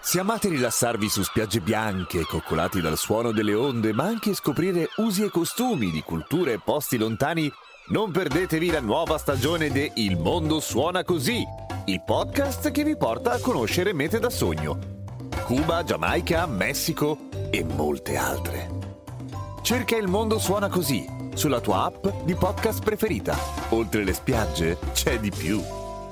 Se amate rilassarvi su spiagge bianche, coccolati dal suono delle onde, ma anche scoprire usi e costumi di culture e posti lontani, non perdetevi la nuova stagione de Il mondo suona così, il podcast che vi porta a conoscere mete da sogno. Cuba, Giamaica, Messico e molte altre. Cerca Il mondo suona così sulla tua app di podcast preferita. Oltre le spiagge c'è di più.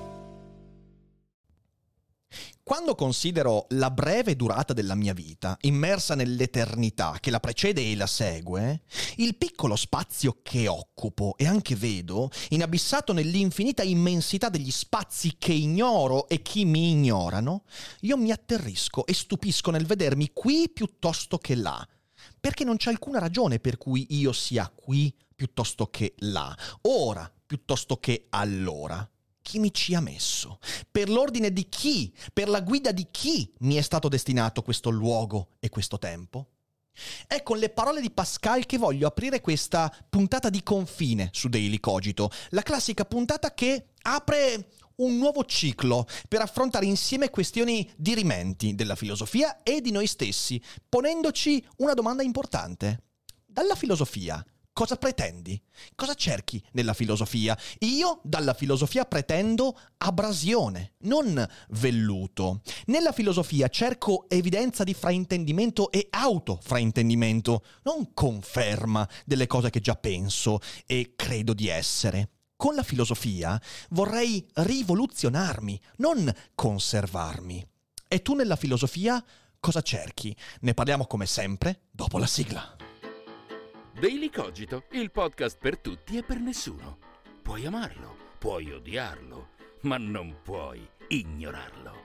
Quando considero la breve durata della mia vita, immersa nell'eternità che la precede e la segue, il piccolo spazio che occupo e anche vedo, inabissato nell'infinita immensità degli spazi che ignoro e chi mi ignorano, io mi atterrisco e stupisco nel vedermi qui piuttosto che là, perché non c'è alcuna ragione per cui io sia qui piuttosto che là, ora piuttosto che allora. Chi mi ci ha messo? Per l'ordine di chi? Per la guida di chi mi è stato destinato questo luogo e questo tempo? È con le parole di Pascal che voglio aprire questa puntata di confine su Daily Cogito, la classica puntata che apre un nuovo ciclo per affrontare insieme questioni dirimenti della filosofia e di noi stessi, ponendoci una domanda importante. Dalla filosofia cosa pretendi? Cosa cerchi nella filosofia? Io dalla filosofia pretendo abrasione, non velluto. Nella filosofia cerco evidenza di fraintendimento e autofraintendimento, non conferma delle cose che già penso e credo di essere. Con la filosofia vorrei rivoluzionarmi, non conservarmi. E tu nella filosofia cosa cerchi? Ne parliamo come sempre dopo la sigla. Daily Cogito, il podcast per tutti e per nessuno. Puoi amarlo, puoi odiarlo, ma non puoi ignorarlo.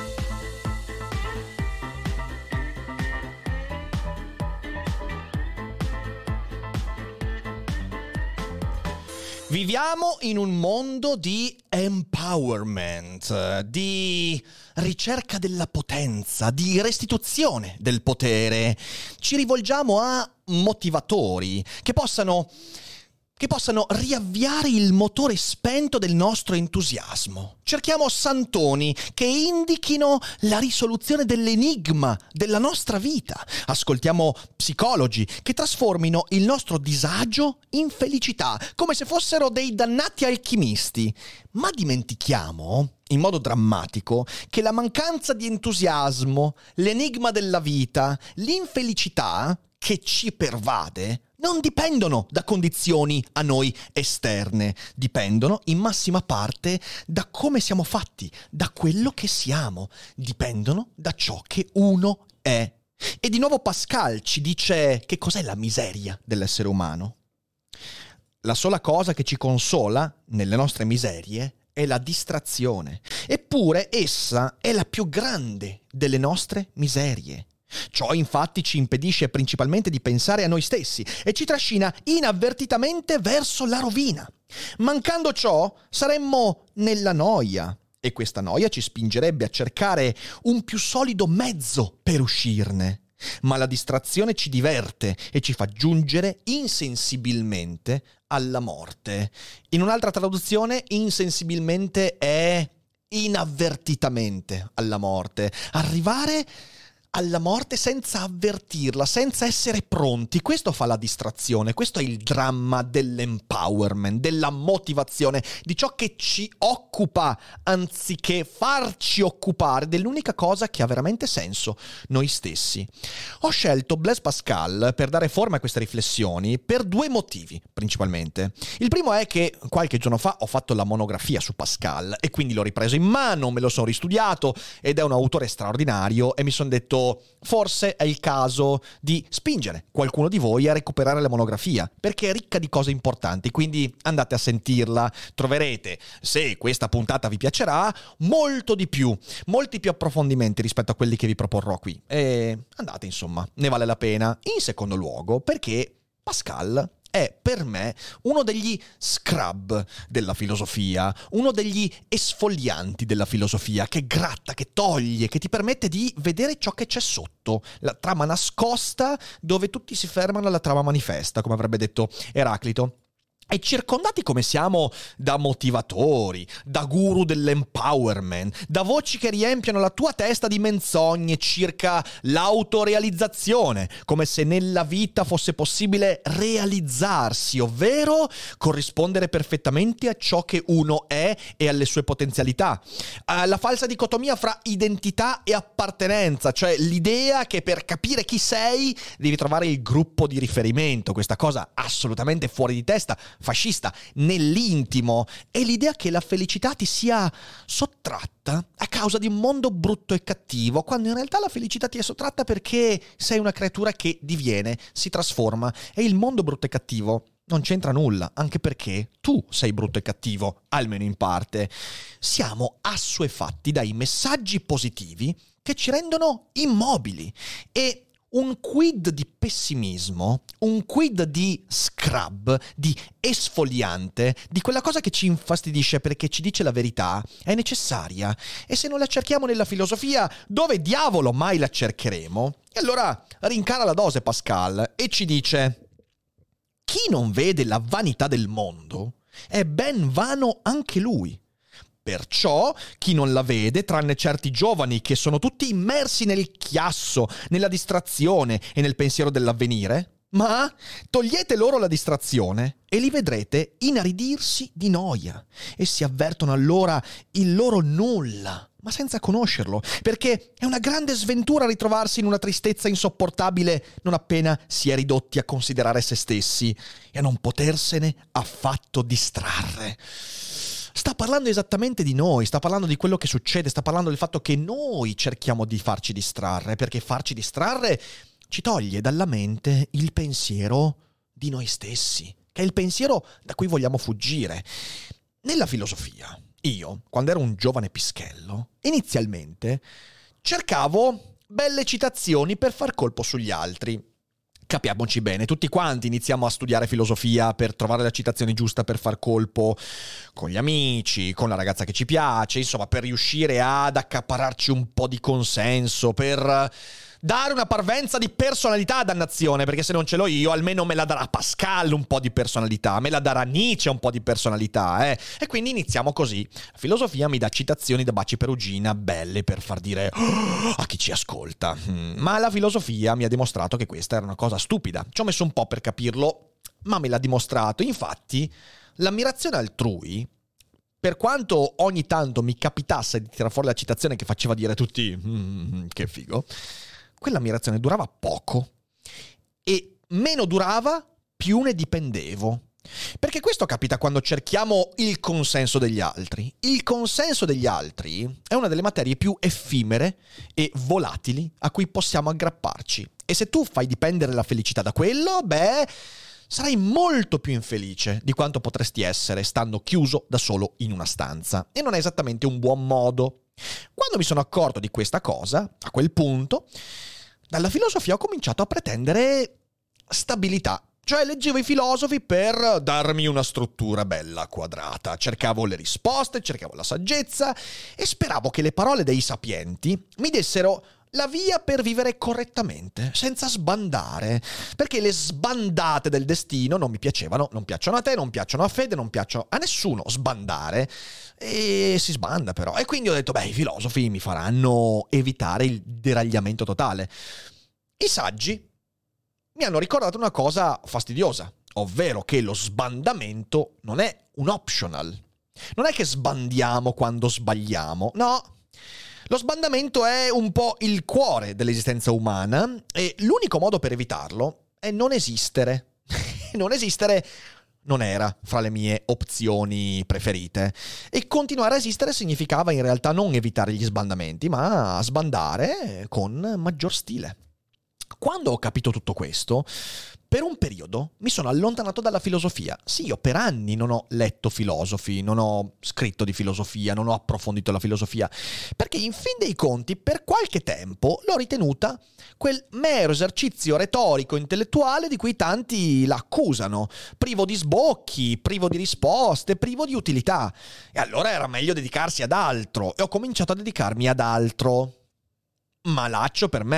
Viviamo in un mondo di empowerment, di ricerca della potenza, di restituzione del potere. Ci rivolgiamo a motivatori che possano riavviare il motore spento del nostro entusiasmo. Cerchiamo santoni che indichino la risoluzione dell'enigma della nostra vita. Ascoltiamo psicologi che trasformino il nostro disagio in felicità, come se fossero dei dannati alchimisti. Ma dimentichiamo, in modo drammatico, che la mancanza di entusiasmo, l'enigma della vita, l'infelicità che ci pervade non dipendono da condizioni a noi esterne, dipendono in massima parte da come siamo fatti, da quello che siamo, dipendono da ciò che uno è. E di nuovo Pascal ci dice che cos'è la miseria dell'essere umano. La sola cosa che ci consola nelle nostre miserie è la distrazione, eppure essa è la più grande delle nostre miserie. Ciò infatti ci impedisce principalmente di pensare a noi stessi e ci trascina inavvertitamente verso la rovina. Mancando ciò, saremmo nella noia e questa noia ci spingerebbe a cercare un più solido mezzo per uscirne. Ma la distrazione ci diverte e ci fa giungere insensibilmente alla morte. In un'altra traduzione, insensibilmente è inavvertitamente alla morte. Arrivare alla morte senza avvertirla, senza essere pronti. Questo fa la distrazione, questo è il dramma dell'empowerment, della motivazione, di ciò che ci occupa, anziché farci occupare dell'unica cosa che ha veramente senso, noi stessi. Ho scelto Blaise Pascal per dare forma a queste riflessioni per due motivi, principalmente. Il primo è che qualche giorno fa ho fatto la monografia su Pascal e quindi l'ho ripreso in mano, me lo sono ristudiato ed è un autore straordinario e mi sono detto forse è il caso di spingere qualcuno di voi a recuperare la monografia, perché è ricca di cose importanti, quindi andate a sentirla, troverete, se questa puntata vi piacerà, molti più approfondimenti rispetto a quelli che vi proporrò qui. E andate, insomma, ne vale la pena. In secondo luogo, perché Pascal è per me uno degli scrub della filosofia, uno degli esfolianti della filosofia, che gratta, che toglie, che ti permette di vedere ciò che c'è sotto, la trama nascosta dove tutti si fermano alla trama manifesta, come avrebbe detto Eraclito. E circondati come siamo da motivatori, da guru dell'empowerment, da voci che riempiono la tua testa di menzogne circa l'autorealizzazione, come se nella vita fosse possibile realizzarsi, ovvero corrispondere perfettamente a ciò che uno è e alle sue potenzialità. La falsa dicotomia fra identità e appartenenza, cioè l'idea che per capire chi sei devi trovare il gruppo di riferimento, questa cosa assolutamente fuori di testa, fascista, nell'intimo, è l'idea che la felicità ti sia sottratta a causa di un mondo brutto e cattivo, quando in realtà la felicità ti è sottratta perché sei una creatura che diviene, si trasforma, e il mondo brutto e cattivo non c'entra nulla, anche perché tu sei brutto e cattivo, almeno in parte. Siamo assuefatti dai messaggi positivi che ci rendono immobili, e un quid di pessimismo, un quid di scrub, di esfoliante, di quella cosa che ci infastidisce perché ci dice la verità, è necessaria. E se non la cerchiamo nella filosofia, dove diavolo mai la cercheremo? E allora rincara la dose Pascal e ci dice: chi non vede la vanità del mondo è ben vano anche lui. Perciò chi non la vede, tranne certi giovani che sono tutti immersi nel chiasso, nella distrazione e nel pensiero dell'avvenire, ma togliete loro la distrazione e li vedrete inaridirsi di noia, e si avvertono allora il loro nulla, ma senza conoscerlo, perché è una grande sventura ritrovarsi in una tristezza insopportabile non appena si è ridotti a considerare se stessi e a non potersene affatto distrarre. Sta parlando esattamente di noi, sta parlando di quello che succede, sta parlando del fatto che noi cerchiamo di farci distrarre, perché farci distrarre ci toglie dalla mente il pensiero di noi stessi, che è il pensiero da cui vogliamo fuggire. Nella filosofia, io, quando ero un giovane pischello, inizialmente cercavo belle citazioni per far colpo sugli altri. Capiamoci bene, tutti quanti iniziamo a studiare filosofia per trovare la citazione giusta per far colpo con gli amici, con la ragazza che ci piace, insomma, per riuscire ad accaparrarci un po' di consenso, per dare una parvenza di personalità, dannazione, perché se non ce l'ho io, almeno me la darà Pascal un po' di personalità, me la darà Nietzsche un po' di personalità, E quindi iniziamo così. La filosofia mi dà citazioni da Baci Perugina belle per far dire a chi ci ascolta. Ma la filosofia mi ha dimostrato che questa era una cosa stupida. Ci ho messo un po' per capirlo, ma me l'ha dimostrato. Infatti, l'ammirazione altrui, per quanto ogni tanto mi capitasse di tirare fuori la citazione che faceva dire a tutti che figo, quell'ammirazione durava poco, e meno durava più ne dipendevo. Perché questo capita quando cerchiamo il consenso degli altri. Il consenso degli altri è una delle materie più effimere e volatili a cui possiamo aggrapparci. E se tu fai dipendere la felicità da quello, sarai molto più infelice di quanto potresti essere stando chiuso da solo in una stanza. E non è esattamente un buon modo. Quando mi sono accorto di questa cosa, a quel punto, dalla filosofia ho cominciato a pretendere stabilità. Cioè leggevo i filosofi per darmi una struttura bella quadrata, cercavo le risposte, cercavo la saggezza e speravo che le parole dei sapienti mi dessero la via per vivere correttamente, senza sbandare, perché le sbandate del destino non mi piacevano, non piacciono a te, non piacciono a Fede, non piacciono a nessuno sbandare, e si sbanda però. E quindi ho detto, i filosofi mi faranno evitare il deragliamento totale. I saggi mi hanno ricordato una cosa fastidiosa, ovvero che lo sbandamento non è un optional. Non è che sbandiamo quando sbagliamo, no. Lo sbandamento è un po' il cuore dell'esistenza umana e l'unico modo per evitarlo è non esistere. Non esistere non era fra le mie opzioni preferite. E continuare a esistere significava in realtà non evitare gli sbandamenti, ma sbandare con maggior stile. Quando ho capito tutto questo, per un periodo mi sono allontanato dalla filosofia. Sì, io per anni non ho letto filosofi, non ho scritto di filosofia, non ho approfondito la filosofia, perché in fin dei conti, per qualche tempo, l'ho ritenuta quel mero esercizio retorico intellettuale di cui tanti la accusano, privo di sbocchi, privo di risposte, privo di utilità. E allora era meglio dedicarsi ad altro, e ho cominciato a dedicarmi ad altro. Malaccio per me.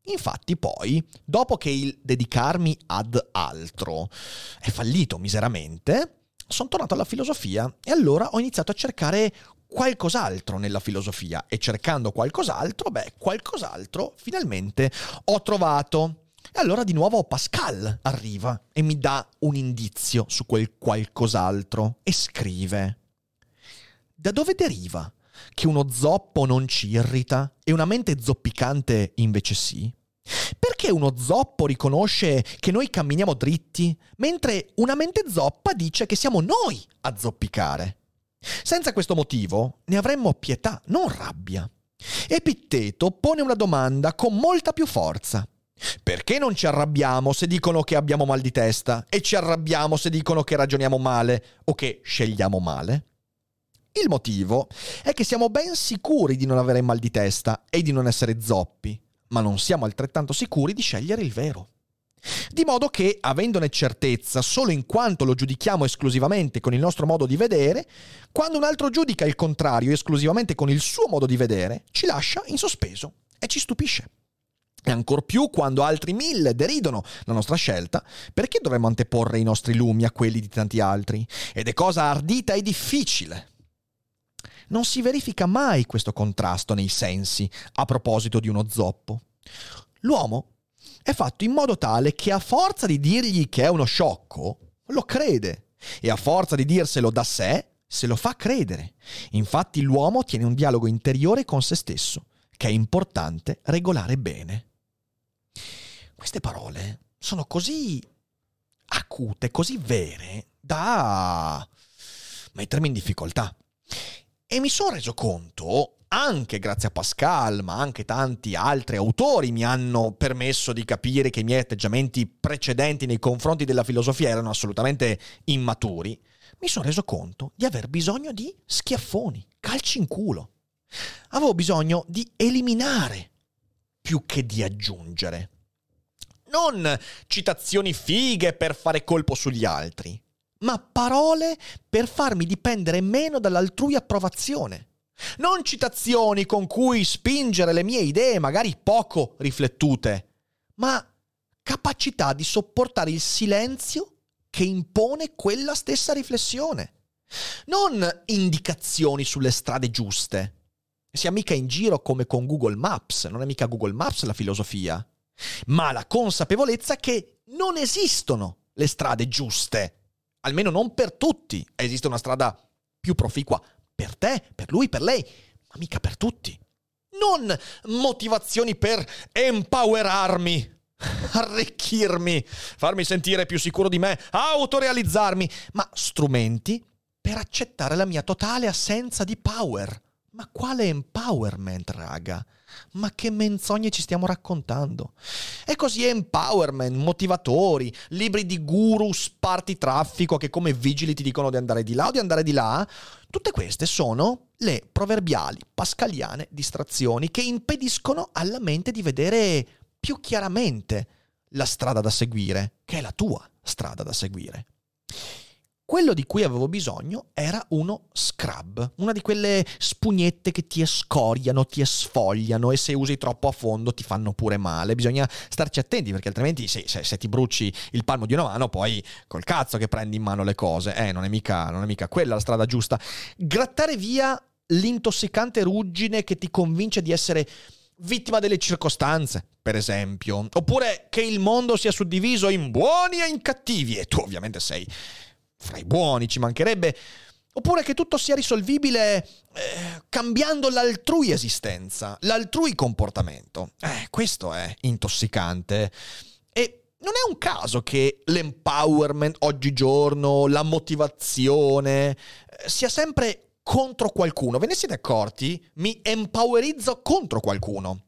Infatti poi, dopo che il dedicarmi ad altro è fallito miseramente, sono tornato alla filosofia e allora ho iniziato a cercare qualcos'altro nella filosofia e cercando qualcos'altro finalmente ho trovato. E allora di nuovo Pascal arriva e mi dà un indizio su quel qualcos'altro e scrive: da dove deriva che uno zoppo non ci irrita e una mente zoppicante invece sì? Perché uno zoppo riconosce che noi camminiamo dritti, mentre una mente zoppa dice che siamo noi a zoppicare? Senza questo motivo ne avremmo pietà, non rabbia. Epitteto pone una domanda con molta più forza. Perché non ci arrabbiamo se dicono che abbiamo mal di testa e ci arrabbiamo se dicono che ragioniamo male o che scegliamo male? Il motivo è che siamo ben sicuri di non avere mal di testa e di non essere zoppi, ma non siamo altrettanto sicuri di scegliere il vero. Di modo che, avendone certezza solo in quanto lo giudichiamo esclusivamente con il nostro modo di vedere, quando un altro giudica il contrario esclusivamente con il suo modo di vedere, ci lascia in sospeso e ci stupisce. E ancor più quando altri 1000 deridono la nostra scelta, perché dovremmo anteporre i nostri lumi a quelli di tanti altri? Ed è cosa ardita e difficile. Non si verifica mai questo contrasto nei sensi a proposito di uno zoppo. L'uomo è fatto in modo tale che a forza di dirgli che è uno sciocco, lo crede, e a forza di dirselo da sé, se lo fa credere. Infatti l'uomo tiene un dialogo interiore con se stesso, che è importante regolare bene. Queste parole sono così acute, così vere, da mettermi in difficoltà. E mi sono reso conto, anche grazie a Pascal, ma anche tanti altri autori mi hanno permesso di capire che i miei atteggiamenti precedenti nei confronti della filosofia erano assolutamente immaturi, mi sono reso conto di aver bisogno di schiaffoni, calci in culo. Avevo bisogno di eliminare più che di aggiungere. Non citazioni fighe per fare colpo sugli altri, ma parole per farmi dipendere meno dall'altrui approvazione. Non citazioni con cui spingere le mie idee, magari poco riflettute, ma capacità di sopportare il silenzio che impone quella stessa riflessione. Non indicazioni sulle strade giuste. Sia mica in giro come con Google Maps, non è mica Google Maps la filosofia, ma la consapevolezza che non esistono le strade giuste. Almeno non per tutti. Esiste una strada più proficua per te, per lui, per lei, ma mica per tutti. Non motivazioni per empowerarmi, arricchirmi, farmi sentire più sicuro di me, autorealizzarmi, ma strumenti per accettare la mia totale assenza di power. Ma quale empowerment, raga? Ma che menzogne ci stiamo raccontando? E così empowerment, motivatori, libri di guru spartitraffico che come vigili ti dicono di andare di là o di andare di là, tutte queste sono le proverbiali pascaliane distrazioni che impediscono alla mente di vedere più chiaramente la strada da seguire, che è la tua strada da seguire. Quello di cui avevo bisogno era uno scrub, una di quelle spugnette che ti escoriano, ti sfogliano e se usi troppo a fondo ti fanno pure male. Bisogna starci attenti perché altrimenti se ti bruci il palmo di una mano poi col cazzo che prendi in mano le cose. Non è mica quella la strada giusta. Grattare via l'intossicante ruggine che ti convince di essere vittima delle circostanze, per esempio. Oppure che il mondo sia suddiviso in buoni e in cattivi e tu ovviamente sei fra i buoni, ci mancherebbe. Oppure che tutto sia risolvibile cambiando l'altrui esistenza, l'altrui comportamento. Questo è intossicante. E non è un caso che l'empowerment oggigiorno, la motivazione, sia sempre contro qualcuno. Ve ne siete accorti? Mi empowerizzo contro qualcuno.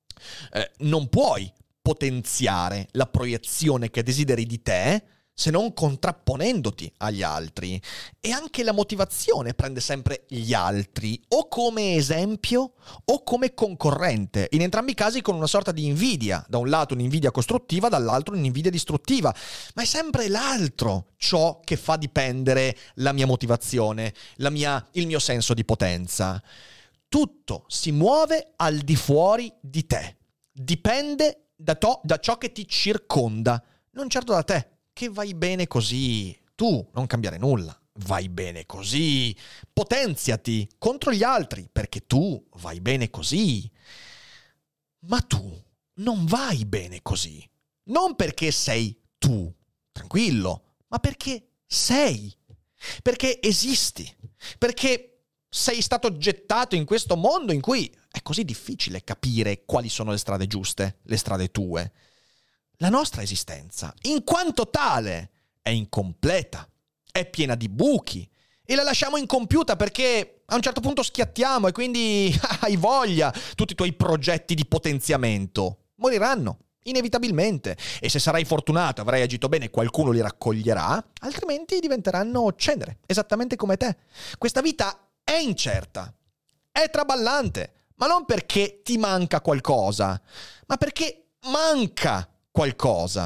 Non puoi potenziare la proiezione che desideri di te se non contrapponendoti agli altri. E anche la motivazione prende sempre gli altri, o come esempio o come concorrente, in entrambi i casi con una sorta di invidia, da un lato un'invidia costruttiva, dall'altro un'invidia distruttiva, ma è sempre l'altro ciò che fa dipendere la mia motivazione, il mio senso di potenza. Tutto si muove al di fuori di te, dipende da ciò che ti circonda, non certo da te, che vai bene così. Tu non cambiare nulla, vai bene così. Potenziati contro gli altri, perché tu vai bene così. Ma tu non vai bene così. Non perché sei tu, tranquillo, ma perché sei. Perché esisti. Perché sei stato gettato in questo mondo in cui è così difficile capire quali sono le strade giuste, le strade tue. La nostra esistenza, in quanto tale, è incompleta, è piena di buchi e la lasciamo incompiuta perché a un certo punto schiattiamo e quindi hai voglia, tutti i tuoi progetti di potenziamento moriranno inevitabilmente e se sarai fortunato, avrai agito bene, qualcuno li raccoglierà, altrimenti diventeranno cenere, esattamente come te. Questa vita è incerta, è traballante, ma non perché ti manca qualcosa, ma perché manca qualcosa.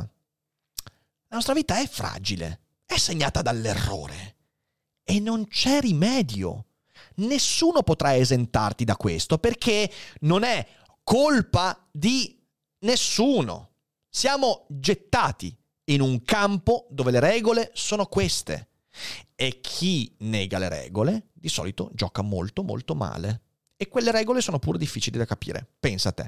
La nostra vita è fragile, è segnata dall'errore e non c'è rimedio. Nessuno potrà esentarti da questo perché non è colpa di nessuno. Siamo gettati in un campo dove le regole sono queste e chi nega le regole di solito gioca molto molto male e quelle regole sono pure difficili da capire. Pensa a te.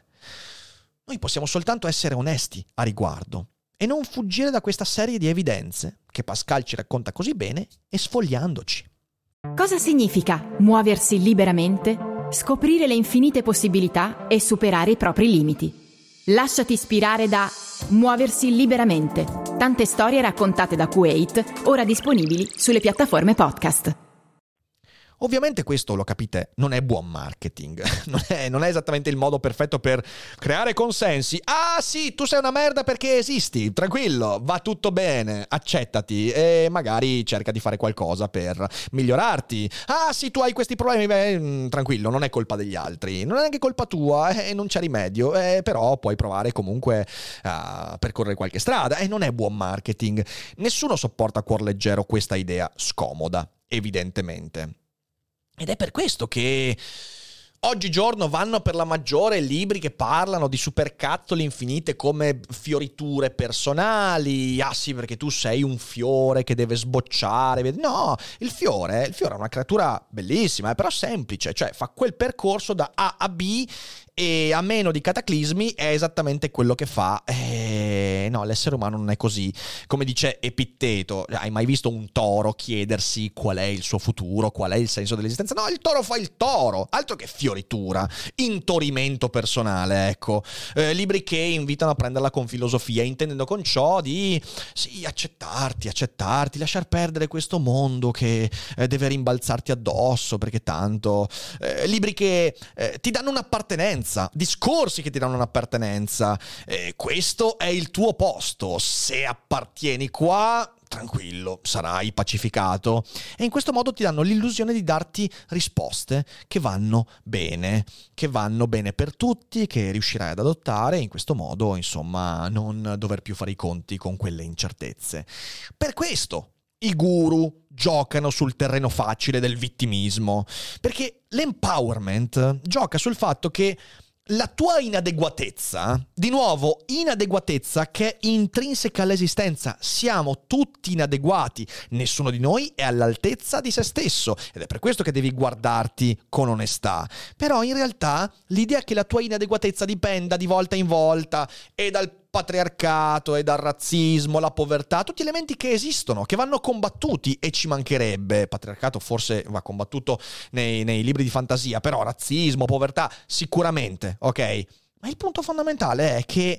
Noi possiamo soltanto essere onesti a riguardo e non fuggire da questa serie di evidenze che Pascal ci racconta così bene e sfogliandoci. Cosa significa muoversi liberamente, scoprire le infinite possibilità e superare i propri limiti? Lasciati ispirare da Muoversi liberamente. Tante storie raccontate da Kuwait, ora disponibili sulle piattaforme podcast. Ovviamente questo, lo capite, non è buon marketing, non è esattamente il modo perfetto per creare consensi. Ah sì, tu sei una merda perché esisti, tranquillo, va tutto bene, accettati e magari cerca di fare qualcosa per migliorarti. Ah sì, tu hai questi problemi, tranquillo, non è colpa degli altri, non è neanche colpa tua e non c'è rimedio, però puoi provare comunque a percorrere qualche strada e non è buon marketing. Nessuno sopporta a cuor leggero questa idea scomoda, evidentemente. Ed è per questo che oggigiorno vanno per la maggiore libri che parlano di supercazzoli infinite come fioriture personali. Ah sì, perché tu sei un fiore che deve sbocciare. No, il fiore è una creatura bellissima, però semplice, cioè fa quel percorso da A a B e a meno di cataclismi è esattamente quello che fa. No, l'essere umano non è così. Come dice Epitteto, hai mai visto un toro chiedersi qual è il suo futuro, qual è il senso dell'esistenza? No, il toro fa il toro, altro che fioritura, intorimento personale, ecco. Libri che invitano a prenderla con filosofia, intendendo con ciò di sì, accettarti, lasciar perdere questo mondo che deve rimbalzarti addosso, perché tanto libri che ti danno un'appartenenza, discorsi che ti danno un'appartenenza. Questo è il tuo posto, se appartieni qua, tranquillo, sarai pacificato. E in questo modo ti danno l'illusione di darti risposte che vanno bene per tutti, che riuscirai ad adottare e in questo modo, insomma, non dover più fare i conti con quelle incertezze. Per questo i guru giocano sul terreno facile del vittimismo, perché l'empowerment gioca sul fatto che la tua inadeguatezza, di nuovo, inadeguatezza che è intrinseca all'esistenza. Siamo tutti inadeguati, nessuno di noi è all'altezza di se stesso ed è per questo che devi guardarti con onestà. Però in realtà l'idea che la tua inadeguatezza dipenda di volta in volta e dal patriarcato e dal razzismo, la povertà, tutti elementi che esistono, che vanno combattuti e ci mancherebbe. Patriarcato forse va combattuto nei libri di fantasia, però razzismo, povertà, sicuramente, ok? Ma il punto fondamentale è che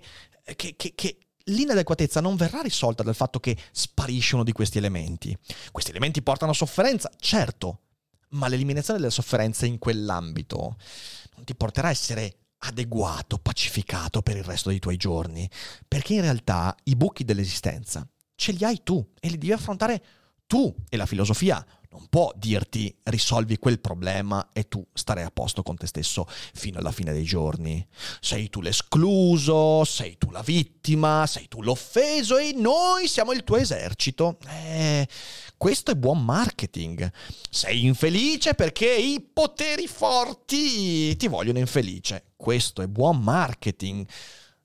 l'inadeguatezza non verrà risolta dal fatto che sparisce uno di questi elementi. Questi elementi portano sofferenza, certo, ma l'eliminazione della sofferenza in quell'ambito non ti porterà a essere adeguato, pacificato per il resto dei tuoi giorni, perché in realtà i buchi dell'esistenza ce li hai tu e li devi affrontare tu e la filosofia non può dirti risolvi quel problema e tu starai a posto con te stesso fino alla fine dei giorni. Sei tu l'escluso, sei tu la vittima, sei tu l'offeso e noi siamo il tuo esercito. Questo è buon marketing. Sei infelice perché i poteri forti ti vogliono infelice. Questo è buon marketing.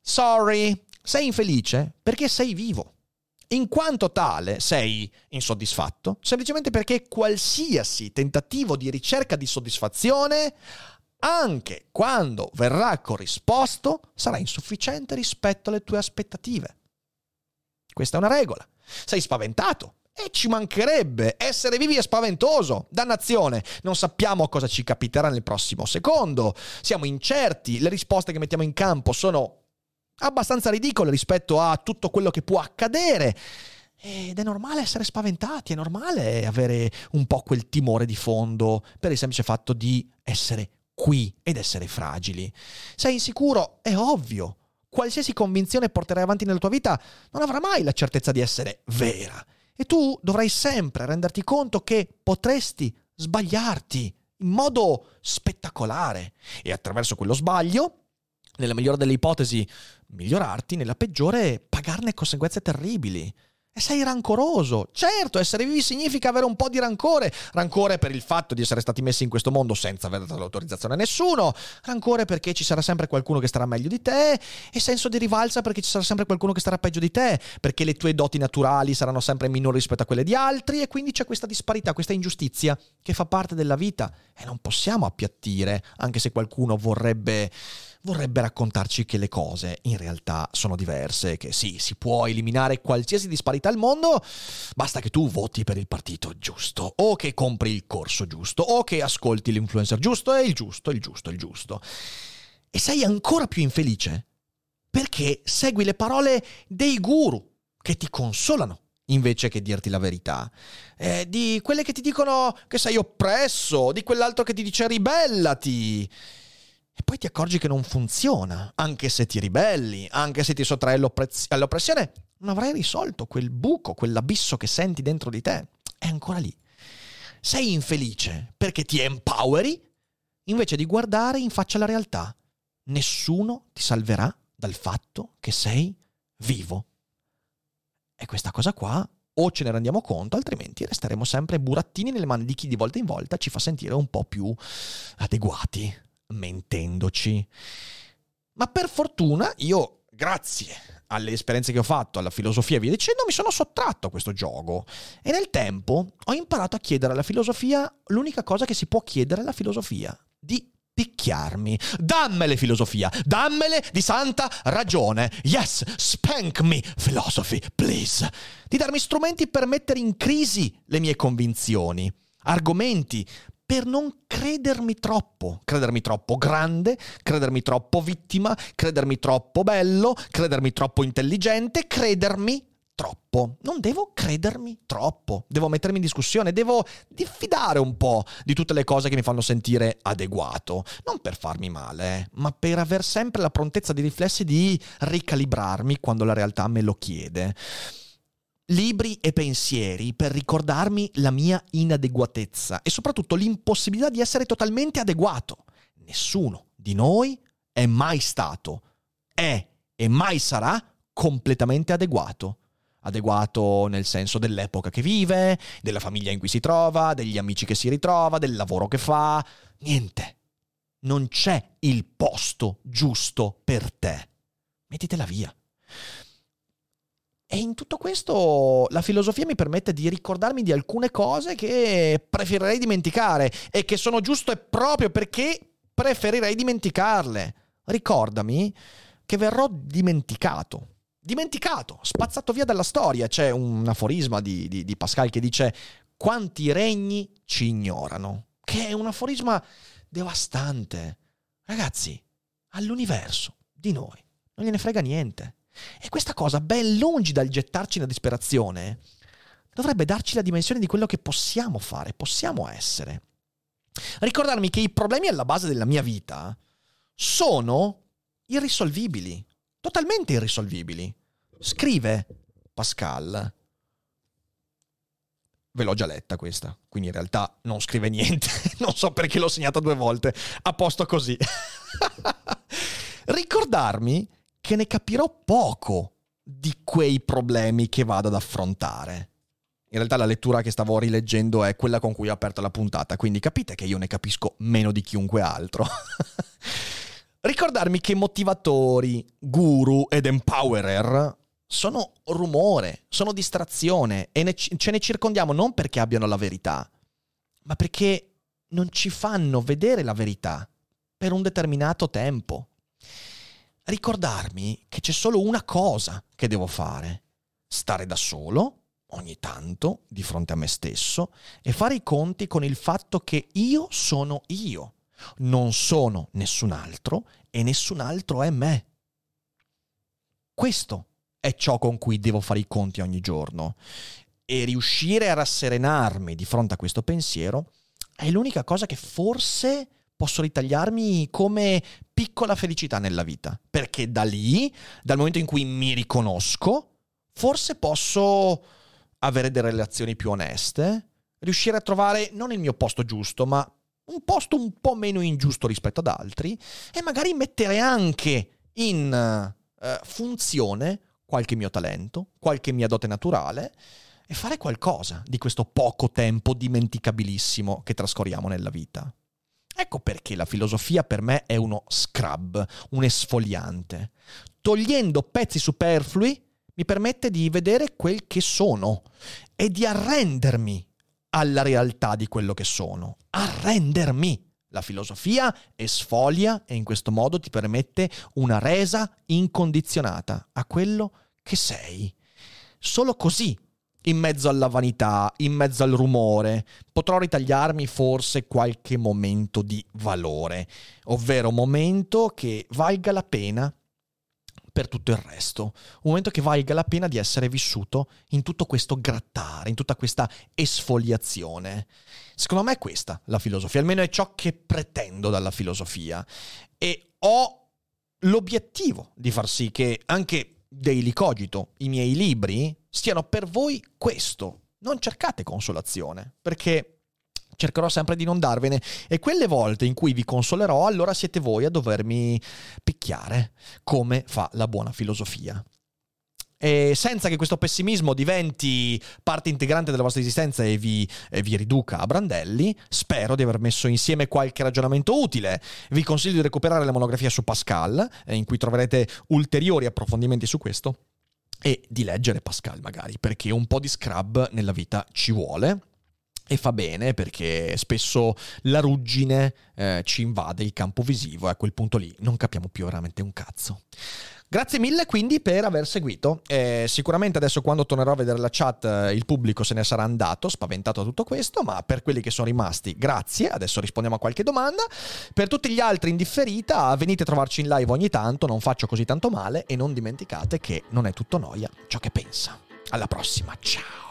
Sorry, sei infelice perché sei vivo. In quanto tale sei insoddisfatto semplicemente perché qualsiasi tentativo di ricerca di soddisfazione, anche quando verrà corrisposto, sarà insufficiente rispetto alle tue aspettative. Questa è una regola. Sei spaventato. E ci mancherebbe, essere vivi è spaventoso, dannazione, non sappiamo cosa ci capiterà nel prossimo secondo, siamo incerti, le risposte che mettiamo in campo sono abbastanza ridicole rispetto a tutto quello che può accadere ed è normale essere spaventati, è normale avere un po' quel timore di fondo per il semplice fatto di essere qui ed essere fragili. Sei insicuro? È ovvio, qualsiasi convinzione porterai avanti nella tua vita non avrà mai la certezza di essere vera. E tu dovrai sempre renderti conto che potresti sbagliarti in modo spettacolare e attraverso quello sbaglio, nella migliore delle ipotesi, migliorarti, nella peggiore pagarne conseguenze terribili. E sei rancoroso. Certo, essere vivi significa avere un po' di rancore. Rancore per il fatto di essere stati messi in questo mondo senza aver dato l'autorizzazione a nessuno. Rancore perché ci sarà sempre qualcuno che starà meglio di te. E senso di rivalsa perché ci sarà sempre qualcuno che starà peggio di te. Perché le tue doti naturali saranno sempre minori rispetto a quelle di altri. E quindi c'è questa disparità, questa ingiustizia che fa parte della vita. E non possiamo appiattire, anche se qualcuno vorrebbe raccontarci che le cose in realtà sono diverse, che sì, si può eliminare qualsiasi disparità al mondo, basta che tu voti per il partito giusto, o che compri il corso giusto, o che ascolti l'influencer giusto, e il giusto. E sei ancora più infelice perché segui le parole dei guru che ti consolano invece che dirti la verità, di quelle che ti dicono che sei oppresso, di quell'altro che ti dice ribellati. E poi ti accorgi che non funziona, anche se ti ribelli, anche se ti sottrai all'oppressione, non avrai risolto quel buco, quell'abisso che senti dentro di te. È ancora lì. Sei infelice perché ti empoweri invece di guardare in faccia la realtà. Nessuno ti salverà dal fatto che sei vivo. E questa cosa qua o ce ne rendiamo conto, altrimenti resteremo sempre burattini nelle mani di chi di volta in volta ci fa sentire un po' più adeguati, mentendoci. Ma per fortuna io, grazie alle esperienze che ho fatto, alla filosofia e via dicendo, mi sono sottratto a questo gioco e nel tempo ho imparato a chiedere alla filosofia l'unica cosa che si può chiedere alla filosofia: di picchiarmi. Dammele filosofia, dammele di santa ragione. Yes, spank me philosophy, please. Di darmi strumenti per mettere in crisi le mie convinzioni, argomenti per non credermi troppo grande, credermi troppo vittima, credermi troppo bello, credermi troppo intelligente, credermi troppo. Non devo credermi troppo, devo mettermi in discussione, devo diffidare un po' di tutte le cose che mi fanno sentire adeguato, non per farmi male, ma per aver sempre la prontezza di riflessi di ricalibrarmi quando la realtà me lo chiede. Libri e pensieri per ricordarmi la mia inadeguatezza e soprattutto l'impossibilità di essere totalmente adeguato. Nessuno di noi è mai stato, è e mai sarà completamente adeguato. Adeguato nel senso dell'epoca che vive, della famiglia in cui si trova, degli amici che si ritrova, del lavoro che fa. Niente. Non c'è il posto giusto per te. Mettitela via. E in tutto questo la filosofia mi permette di ricordarmi di alcune cose che preferirei dimenticare e che sono giuste proprio perché preferirei dimenticarle. Ricordami che verrò dimenticato, spazzato via dalla storia. C'è un aforisma di Pascal che dice: quanti regni ci ignorano, che è un aforisma devastante. Ragazzi, all'universo di noi non gliene frega niente. E questa cosa, ben lungi dal gettarci nella disperazione, dovrebbe darci la dimensione di quello che possiamo fare, possiamo essere. Ricordarmi che i problemi alla base della mia vita sono irrisolvibili, totalmente irrisolvibili. Scrive Pascal. Ve l'ho già letta questa, quindi in realtà non scrive niente. Non so perché l'ho segnata 2 volte. A posto così. Ricordarmi che ne capirò poco di quei problemi che vado ad affrontare. In realtà la lettura che stavo rileggendo è quella con cui ho aperto la puntata, quindi capite che io ne capisco meno di chiunque altro. Ricordarmi che motivatori, guru ed empowerer sono rumore, sono distrazione e ce ne circondiamo non perché abbiano la verità, ma perché non ci fanno vedere la verità per un determinato tempo. Ricordarmi che c'è solo una cosa che devo fare: stare da solo, ogni tanto, di fronte a me stesso, e fare i conti con il fatto che io sono io, non sono nessun altro e nessun altro è me. Questo è ciò con cui devo fare i conti ogni giorno, e riuscire a rasserenarmi di fronte a questo pensiero è l'unica cosa che forse posso ritagliarmi come piccola felicità nella vita, perché da lì, dal momento in cui mi riconosco, forse posso avere delle relazioni più oneste, riuscire a trovare non il mio posto giusto, ma un posto un po' meno ingiusto rispetto ad altri, e magari mettere anche in funzione qualche mio talento, qualche mia dote naturale, e fare qualcosa di questo poco tempo dimenticabilissimo che trascorriamo nella vita. Ecco perché la filosofia per me è uno scrub, un esfoliante. Togliendo pezzi superflui mi permette di vedere quel che sono e di arrendermi alla realtà di quello che sono. Arrendermi. La filosofia esfolia e in questo modo ti permette una resa incondizionata a quello che sei. Solo così, in mezzo alla vanità, in mezzo al rumore, potrò ritagliarmi forse qualche momento di valore, ovvero momento che valga la pena per tutto il resto, un momento che valga la pena di essere vissuto in tutto questo grattare, in tutta questa esfoliazione. Secondo me è questa la filosofia, almeno è ciò che pretendo dalla filosofia, e ho l'obiettivo di far sì che anche Daily Cogito, i miei libri, stiano per voi questo. Non cercate consolazione, perché cercherò sempre di non darvene, e quelle volte in cui vi consolerò, allora siete voi a dovermi picchiare, come fa la buona filosofia. E senza che questo pessimismo diventi parte integrante della vostra esistenza e vi riduca a brandelli, spero di aver messo insieme qualche ragionamento utile. Vi consiglio di recuperare la monografia su Pascal, in cui troverete ulteriori approfondimenti su questo, e di leggere Pascal magari, perché un po' di scrub nella vita ci vuole. E fa bene, perché spesso la ruggine ci invade il campo visivo e a quel punto lì non capiamo più veramente un cazzo. Grazie mille quindi per aver seguito. Sicuramente adesso, quando tornerò a vedere la chat, il pubblico se ne sarà andato, spaventato da tutto questo, ma per quelli che sono rimasti, grazie. Adesso rispondiamo a qualche domanda. Per tutti gli altri in differita, venite a trovarci in live ogni tanto, non faccio così tanto male, e non dimenticate che non è tutto noia ciò che pensa. Alla prossima, ciao!